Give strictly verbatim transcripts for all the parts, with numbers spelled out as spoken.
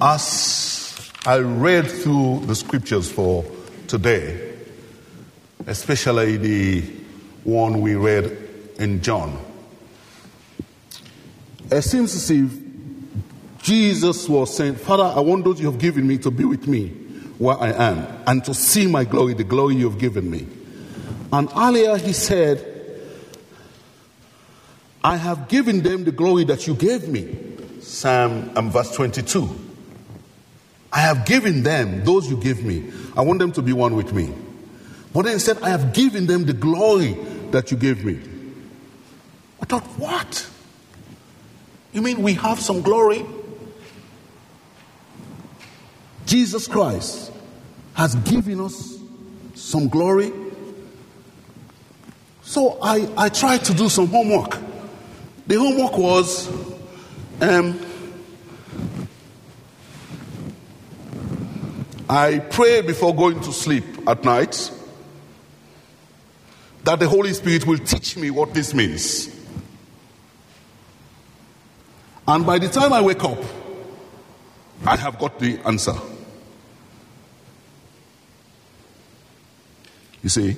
As I read through the scriptures for today, especially the one we read in John, it seems as if Jesus was saying, Father, I want those you have given me to be with me where I am and to see my glory, the glory you have given me. And earlier he said, I have given them the glory that you gave me. Psalm um, verse twenty-two. I have given them, those you gave me. I want them to be one with me. But then he said, I have given them the glory that you gave me. I thought, what? You mean we have some glory? Jesus Christ has given us some glory. So I, I tried to do some homework. The homework was, um, I pray before going to sleep at night that the Holy Spirit will teach me what this means. And by the time I wake up, I have got the answer. You see,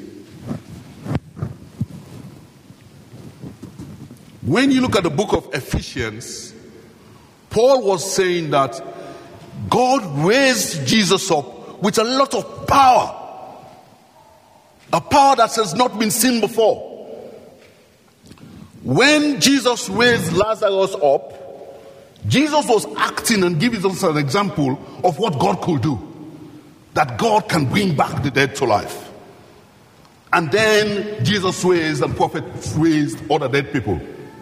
when you look at the book of Ephesians, Paul was saying that God raised Jesus up with a lot of power. A power that has not been seen before. When Jesus raised Lazarus up, Jesus was acting and giving us an example of what God could do. That God can bring back the dead to life. And then Jesus raised and prophets raised other dead people.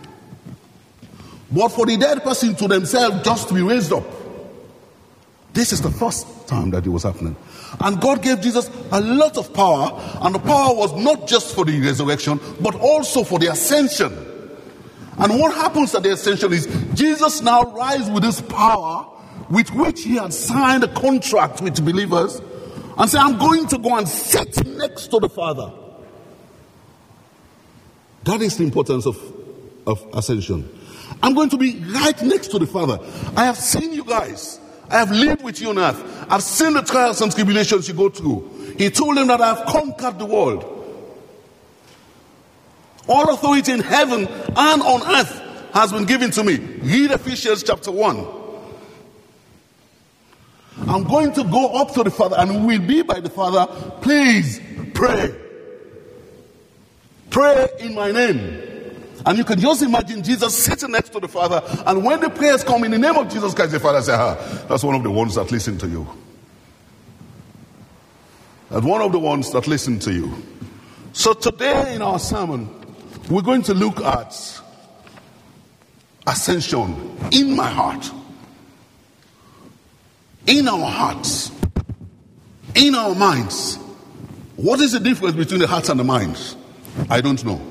But for the dead person to themselves just to be raised up, this is the first time that it was happening. And God gave Jesus a lot of power, and the power was not just for the resurrection, but also for the ascension. And what happens at the ascension is Jesus now rises with this power with which he had signed a contract with believers and said, I'm going to go and sit next to the Father. That is the importance of, of ascension. I'm going to be right next to the Father. I have seen you guys. I have lived with you on earth. I've seen the trials and tribulations you go through. He told them that I have conquered the world. All authority in heaven and on earth has been given to me. Read Ephesians chapter one. I'm going to go up to the Father and will be by the Father. Please pray. Pray in my name. And you can just imagine Jesus sitting next to the Father, and when the prayers come in the name of Jesus Christ, the Father says, ah, that's one of the ones that listen to you. That's one of the ones that listen to you. So today in our sermon, we're going to look at ascension in my heart. In our hearts. In our minds. What is the difference between the heart and the mind? I don't know.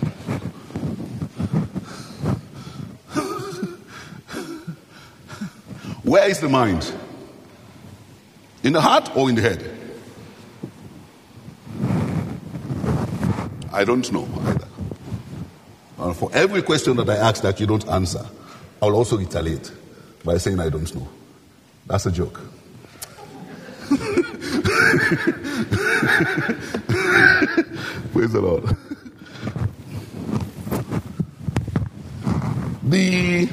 Where is the mind? In the heart or in the head? I don't know either. And for every question that I ask that you don't answer, I'll also retaliate by saying I don't know. That's a joke. Praise the Lord. The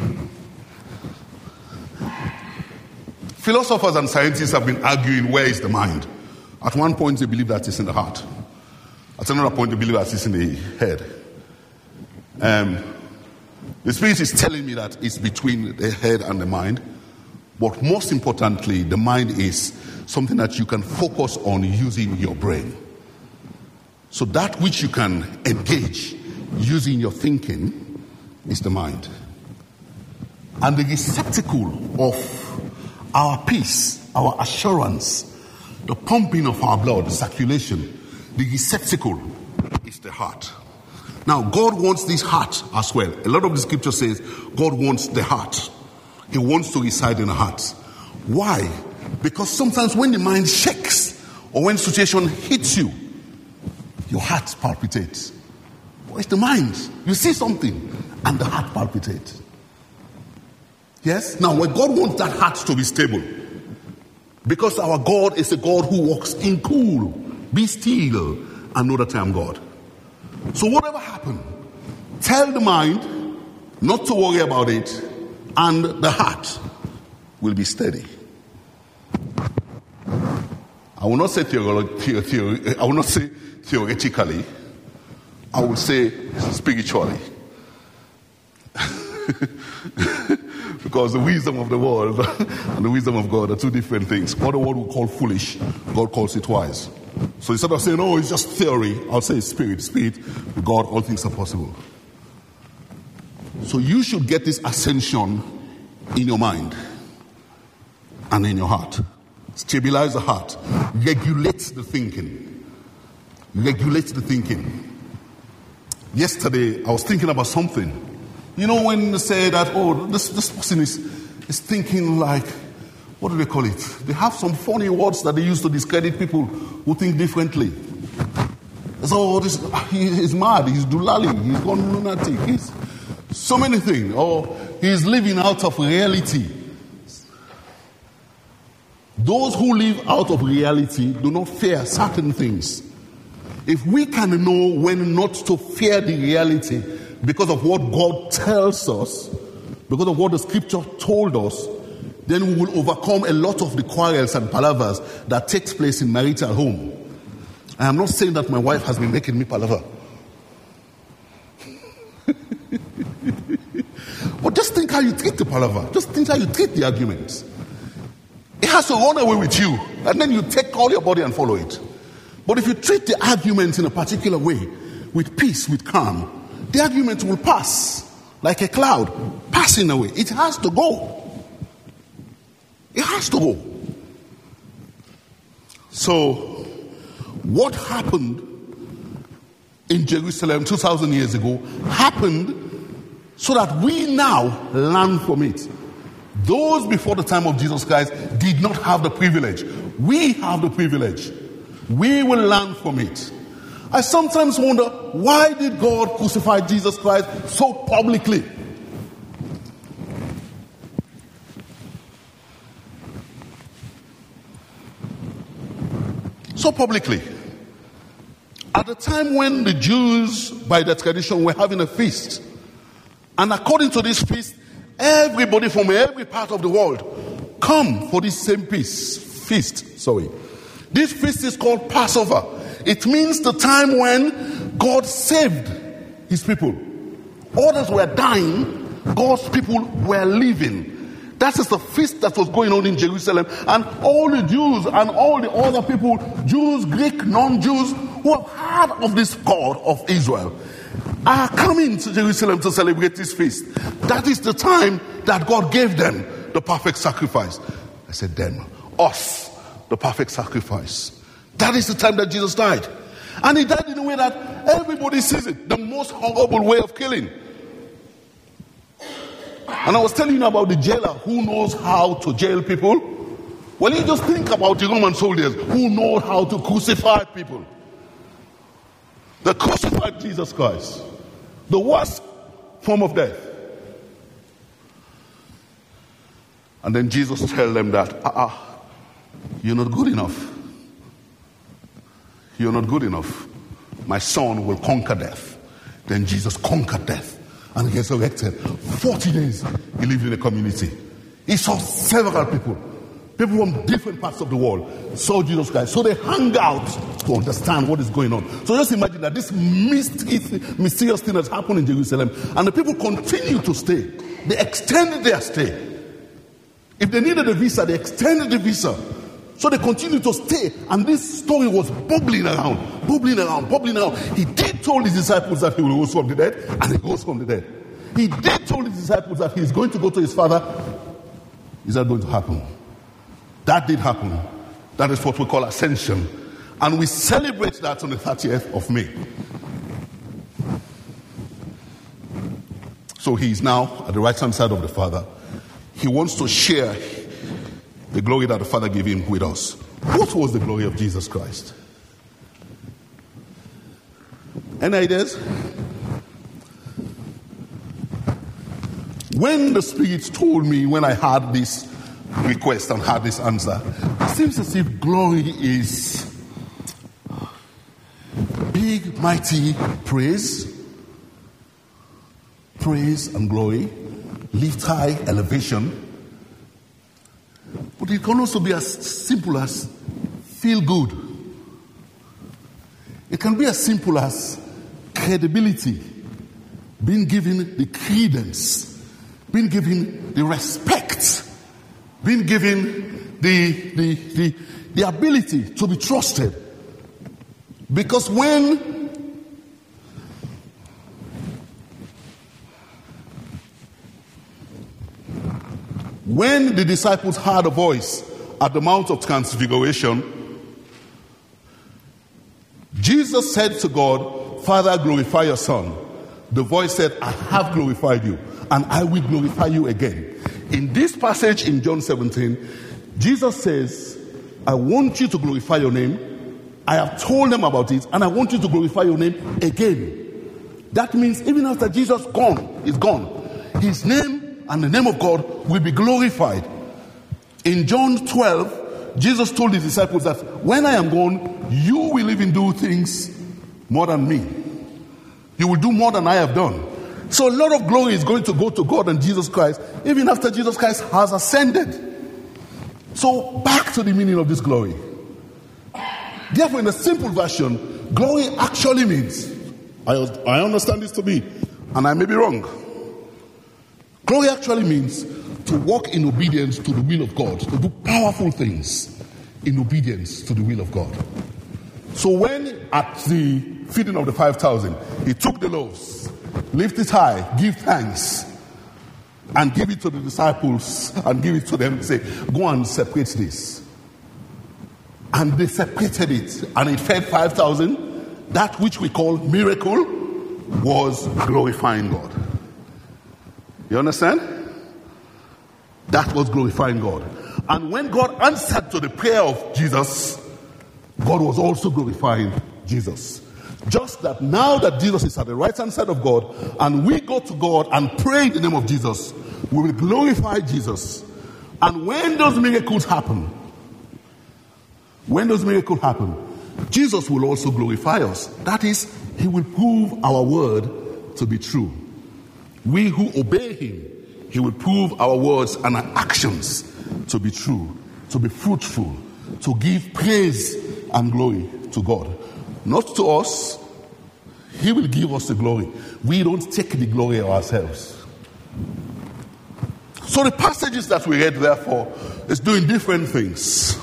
philosophers and scientists have been arguing where is the mind. At one point they believe that it's in the heart. At another point they believe that it's in the head. Um, the Spirit is telling me that it's between the head and the mind. But most importantly, the mind is something that you can focus on using your brain. So that which you can engage using your thinking is the mind. And the receptacle of our peace, our assurance, the pumping of our blood, the circulation, the receptacle is the heart. Now, God wants this heart as well. A lot of the scripture says God wants the heart. He wants to reside in the heart. Why? Because sometimes when the mind shakes or when situation hits you, your heart palpitates. Well, it's the mind. You see something and the heart palpitates. Yes? Now, when God wants that heart to be stable, because our God is a God who walks in cool, be still and know that I am God. So whatever happens, tell the mind not to worry about it, and the heart will be steady. I will not say theolo- the- the- I will not say theoretically. I will say spiritually. Because the wisdom of the world and the wisdom of God are two different things. What the world will call foolish, God calls it wise. So instead of saying, oh, it's just theory, I'll say spirit. Spirit, with God, all things are possible. So you should get this ascension in your mind and in your heart. Stabilize the heart. Regulate the thinking. Regulate the thinking. Yesterday, I was thinking about something. You know, when they say that, oh, this, this person is, is thinking like, what do they call it? They have some funny words that they use to discredit people who think differently. So, this, he, he's mad, he's dulali, he's gone lunatic, he's so many things. Or he's living out of reality. Those who live out of reality do not fear certain things. If we can know when not to fear the reality because of what God tells us, because of what the scripture told us, then we will overcome a lot of the quarrels and palavers that takes place in marital home. I am not saying that my wife has been making me palaver. But just think how you treat the palaver. Just think how you treat the arguments. It has to run away with you, and then you take all your body and follow it. But if you treat the arguments in a particular way, with peace, with calm, the argument will pass like a cloud, passing away. It has to go. It has to go. So, what happened in Jerusalem two thousand years ago happened so that we now learn from it. Those before the time of Jesus Christ did not have the privilege. We have the privilege. We will learn from it. I sometimes wonder, why did God crucify Jesus Christ so publicly? So publicly. At the time when the Jews, by their tradition, were having a feast. And according to this feast, everybody from every part of the world come for this same feast. Feast, sorry. This feast is called Passover. It means the time when God saved his people. Others were dying, God's people were living. That is the feast that was going on in Jerusalem. And all the Jews and all the other people, Jews, Greek, non-Jews, who have heard of this God of Israel, are coming to Jerusalem to celebrate this feast. That is the time that God gave them the perfect sacrifice. I said them, us, the perfect sacrifice. That is the time that Jesus died. And he died in a way that everybody sees it. The most horrible way of killing. And I was telling you about the jailer who knows how to jail people. Well, you just think about the Roman soldiers who know how to crucify people. They crucified Jesus Christ. The worst form of death. And then Jesus tells them that, uh-uh, you're not good enough. You're not good enough. My son will conquer death. Then Jesus conquered death and he resurrected. forty days he lived in a community. He saw several people. People from different parts of the world saw Jesus Christ. So they hung out to understand what is going on. So just imagine that this mysterious thing has happened in Jerusalem and the people continue to stay. They extended their stay. If they needed a visa, they extended the visa. So they continued to stay, and this story was bubbling around, bubbling around, bubbling around. He did told his disciples that he will rise from the dead, and he rose from the dead. He did told his disciples that he is going to go to his Father. Is that going to happen? That did happen. That is what we call ascension. And we celebrate that on the thirtieth of May. So he is now at the right-hand side of the Father. He wants to share the glory that the Father gave him with us. What was the glory of Jesus Christ? Any ideas? When the Spirit told me, when I had this request and had this answer, it seems as if glory is big, mighty praise, praise and glory, lift high, elevation. But it can also be as simple as feel good. It can be as simple as credibility, being given the credence, being given the respect, being given the, the, the, the ability to be trusted. Because when when the disciples heard a voice at the Mount of Transfiguration, Jesus said to God, Father, glorify your Son. The voice said, I have glorified you, and I will glorify you again. In this passage in John seventeen, Jesus says, I want you to glorify your name. I have told them about it, and I want you to glorify your name again. That means even after Jesus gone, is gone, his name and the name of God will be glorified. In John twelve, Jesus told his disciples that when I am gone, you will even do things more than me. You will do more than I have done. So a lot of glory is going to go to God and Jesus Christ, even after Jesus Christ has ascended. So back to the meaning of this glory. Therefore, in a simple version, glory actually means, I, I understand this to be, and I may be wrong. Glory actually means to walk in obedience to the will of God, to do powerful things in obedience to the will of God. So when at the feeding of the five thousand, he took the loaves, lift it high, give thanks, and give it to the disciples, and give it to them, say, go and separate this. And they separated it, and it fed five thousand. That which we call miracle was glorifying God. You understand? That was glorifying God. And when God answered to the prayer of Jesus, God was also glorifying Jesus. Just that now that Jesus is at the right hand side of God, and we go to God and pray in the name of Jesus, we will glorify Jesus. And when those miracles happen, when those miracles happen, Jesus will also glorify us. That is, he will prove our word to be true. We who obey him, he will prove our words and our actions to be true, to be fruitful, to give praise and glory to God. Not to us. He will give us the glory. We don't take the glory ourselves. So the passages that we read, therefore, is doing different things.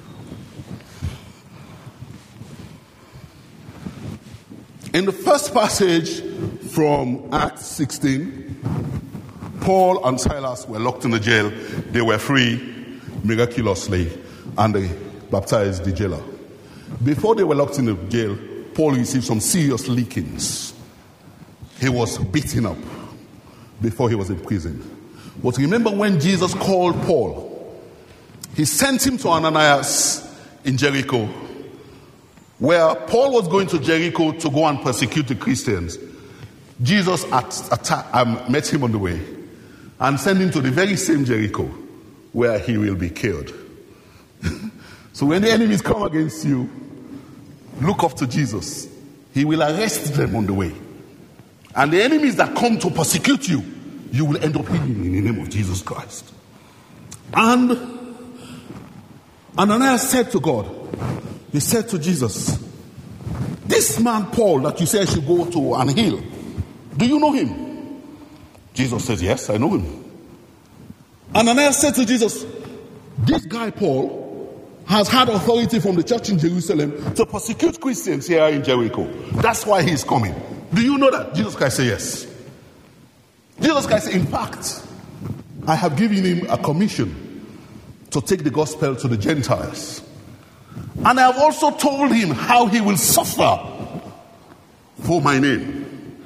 In the first passage from Acts sixteen, Paul and Silas were locked in the jail. They were free miraculously, and they baptized the jailer. Before they were locked in the jail, Paul received some serious lickings. He was beaten up before he was in prison. But remember when Jesus called Paul, he sent him to Ananias in Jericho, where Paul was going to Jericho to go and persecute the Christians. Jesus at, at, um, met him on the way and sent him to the very same Jericho where he will be killed. So when the enemies come against you, look up to Jesus. He will arrest them on the way. And the enemies that come to persecute you, you will end up healing in the name of Jesus Christ. And Ananias said to God, he said to Jesus, this man Paul that you say I should go to and heal, do you know him? Jesus says, yes, I know him. Ananias said to Jesus, this guy Paul has had authority from the church in Jerusalem to persecute Christians here in Jericho. That's why he's coming. Do you know that? Jesus Christ said yes. Jesus Christ said, in fact, I have given him a commission to take the gospel to the Gentiles. And I have also told him how he will suffer for my name.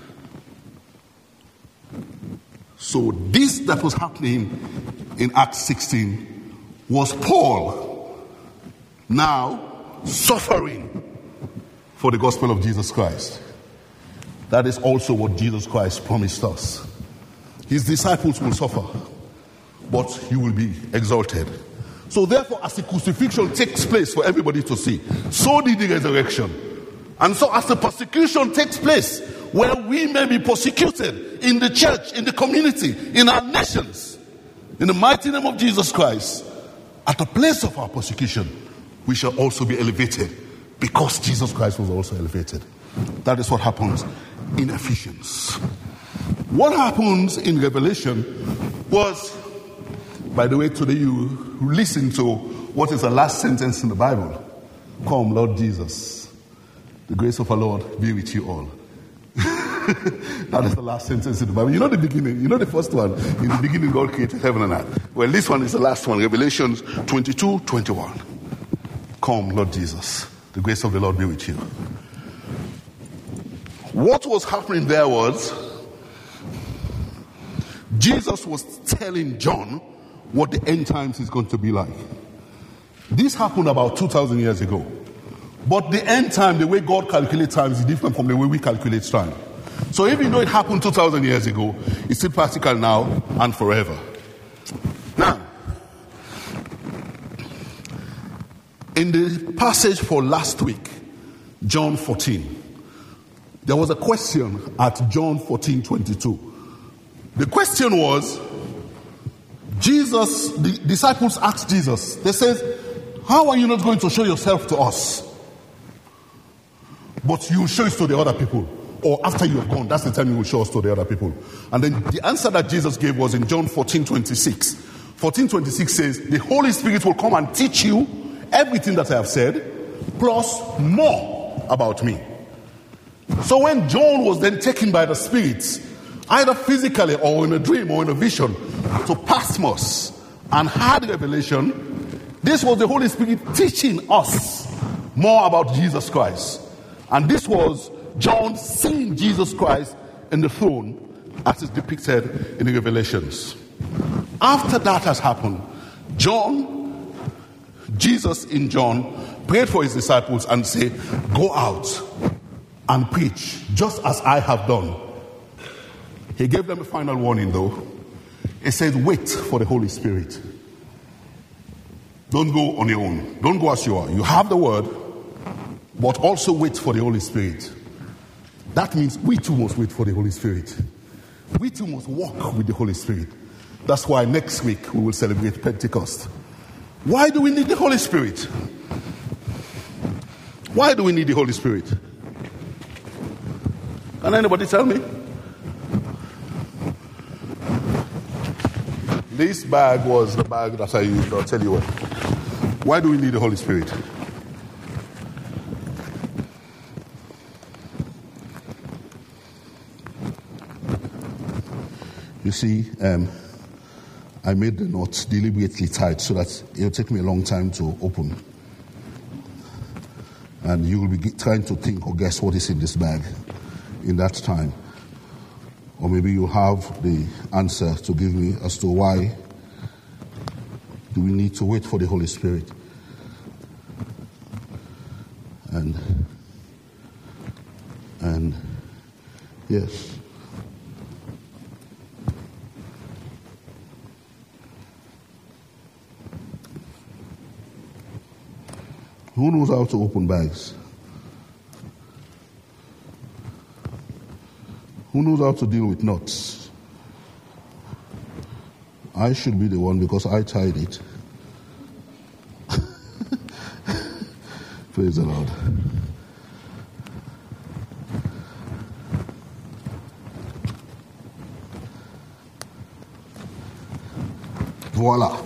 So this that was happening in Acts sixteen was Paul now suffering for the gospel of Jesus Christ. That is also what Jesus Christ promised us. his disciples will suffer, but he will be exalted. So therefore, as the crucifixion takes place for everybody to see, so did the resurrection. And so as the persecution takes place, where we may be persecuted in the church, in the community, in our nations, in the mighty name of Jesus Christ, at the place of our persecution, we shall also be elevated because Jesus Christ was also elevated. That is what happens in Ephesians. What happens in Revelation was, by the way, today you listen to what is the last sentence in the Bible. Come, Lord Jesus. The grace of our Lord be with you all. That is the last sentence in the Bible. You know the beginning, you know the first one. In the beginning, God created heaven and earth. Well, this one is the last one, Revelation twenty-two twenty-one. Come, Lord Jesus. The grace of the Lord be with you. What was happening there was, Jesus was telling John what the end times is going to be like. This happened about two thousand years ago. But the end time, the way God calculates time is different from the way we calculate time. So even though it happened two thousand years ago, it's still practical now and forever. Now, in the passage for last week, John fourteen, there was a question at John fourteen twenty-two. The question was, Jesus, the disciples asked Jesus, they said, how are you not going to show yourself to us? But you will show it to the other people. Or after you have gone, that's the time you will show us to the other people. And then the answer that Jesus gave was in John fourteen twenty-six. fourteen twenty-six says, the Holy Spirit will come and teach you everything that I have said, plus more about me. So when John was then taken by the Spirit, either physically or in a dream or in a vision, to Patmos and had revelation, this was the Holy Spirit teaching us more about Jesus Christ. And this was John seeing Jesus Christ in the throne as is depicted in the Revelations. After that has happened, John, Jesus in John, prayed for his disciples and said, go out and preach just as I have done. He gave them a final warning though. He said, wait for the Holy Spirit. Don't go on your own. Don't go as you are. You have the word, but also wait for the Holy Spirit. That means we too must wait for the Holy Spirit. We too must walk with the Holy Spirit. That's why next week we will celebrate Pentecost. Why do we need the Holy Spirit? Why do we need the Holy Spirit? Can anybody tell me? This bag was the bag that I used. I'll tell you what. Why do we need the Holy Spirit? You see, um, I made the knot deliberately tight so that it'll take me a long time to open. And you will be trying to think or guess what is in this bag in that time. Or maybe you have the answer to give me as to why do we need to wait for the Holy Spirit. And, and yes. Who knows how to open bags? Who knows how to deal with knots? I should be the one because I tied it. Praise the Lord. Voila.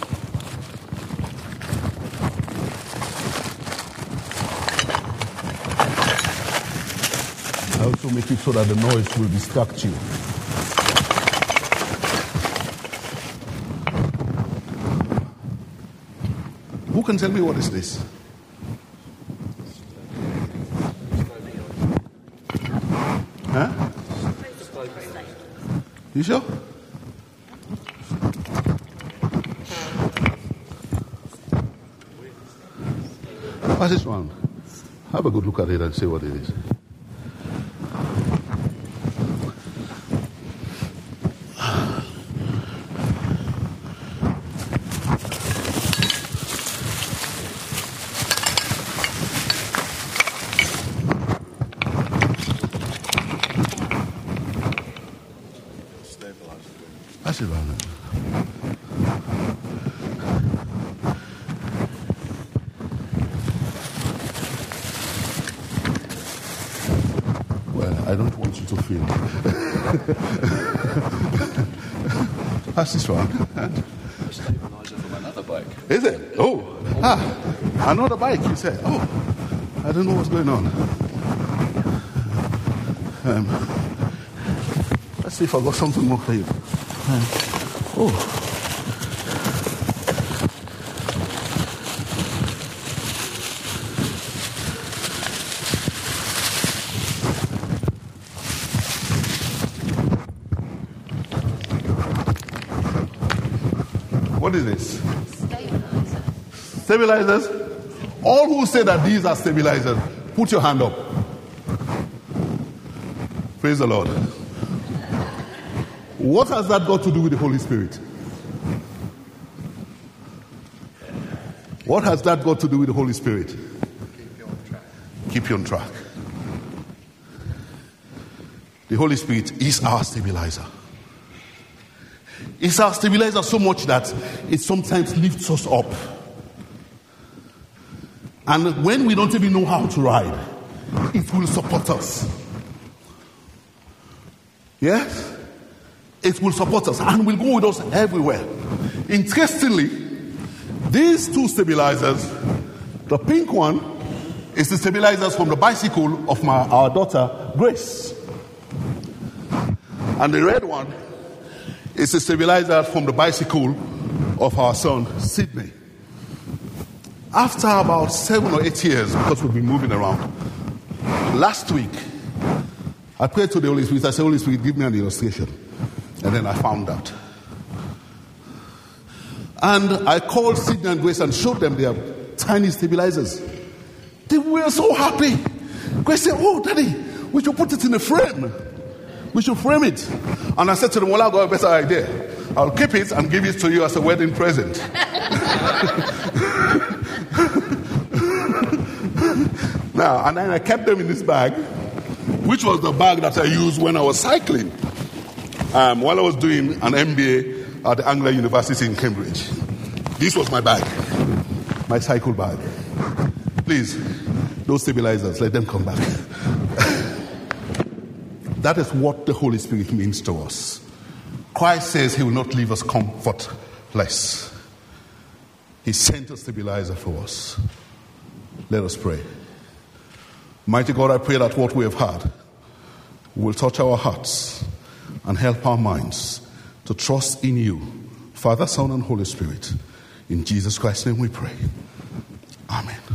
I also make it so that the noise will distract you. Who can tell me what is this? Huh? You sure? Pass this one. Have a good look at it and see what it is. Pass it around. Well, I don't want you to feel. Pass this round. Stabilizer from another bike. Is it? Oh, ah, another bike. You said. Oh, I don't know what's going on. Um, let's see if I got something more for you. Um, oh. What is this? Stabilizer. Stabilizers? All who say that these are stabilizers, put your hand up. Praise the Lord. What has that got to do with the Holy Spirit? What has that got to do with the Holy Spirit? Keep you on track. Keep you on track. The Holy Spirit is our stabilizer. It's our stabilizer so much that it sometimes lifts us up. And when we don't even know how to ride, it will support us. Yes? It will support us and will go with us everywhere. Interestingly, these two stabilizers, the pink one is the stabilizers from the bicycle of my our daughter, Grace. And the red one is the stabilizer from the bicycle of our son, Sydney. After about seven or eight years, because we've been moving around, last week, I prayed to the Holy Spirit. I said, Holy Spirit, give me an illustration. And then I found out. And I called Sydney and Grace and showed them their tiny stabilizers. They were so happy. Grace said, oh, Daddy, we should put it in a frame. We should frame it. And I said to them, well, I've got a better idea. I'll keep it and give it to you as a wedding present. Now, and then I kept them in this bag, which was the bag that I used when I was cycling. Um, while I was doing an M B A at the Anglia University in Cambridge. This was my bag, my cycle bag. Please, those stabilizers, let them come back. That is what the Holy Spirit means to us. Christ says he will not leave us comfortless. He sent a stabilizer for us. Let us pray. Mighty God, I pray that what we have heard will touch our hearts and help our minds to trust in you, Father, Son, and Holy Spirit. In Jesus Christ's name we pray. Amen.